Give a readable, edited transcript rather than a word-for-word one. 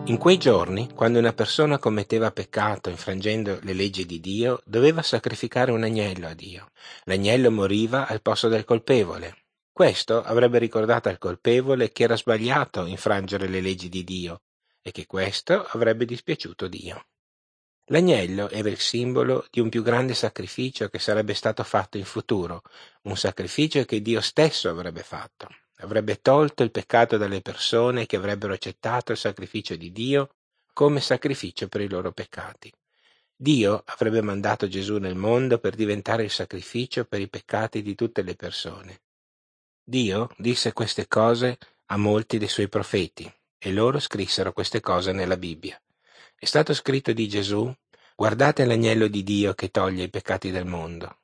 In quei giorni, quando una persona commetteva peccato infrangendo le leggi di Dio, doveva sacrificare un agnello a Dio. L'agnello moriva al posto del colpevole. Questo avrebbe ricordato al colpevole che era sbagliato infrangere le leggi di Dio e che questo avrebbe dispiaciuto Dio. L'agnello era il simbolo di un più grande sacrificio che sarebbe stato fatto in futuro, un sacrificio che Dio stesso avrebbe fatto. Avrebbe tolto il peccato dalle persone che avrebbero accettato il sacrificio di Dio come sacrificio per i loro peccati. Dio avrebbe mandato Gesù nel mondo per diventare il sacrificio per i peccati di tutte le persone. Dio disse queste cose a molti dei suoi profeti e loro scrissero queste cose nella Bibbia. È stato scritto di Gesù: guardate l'agnello di Dio che toglie i peccati del mondo.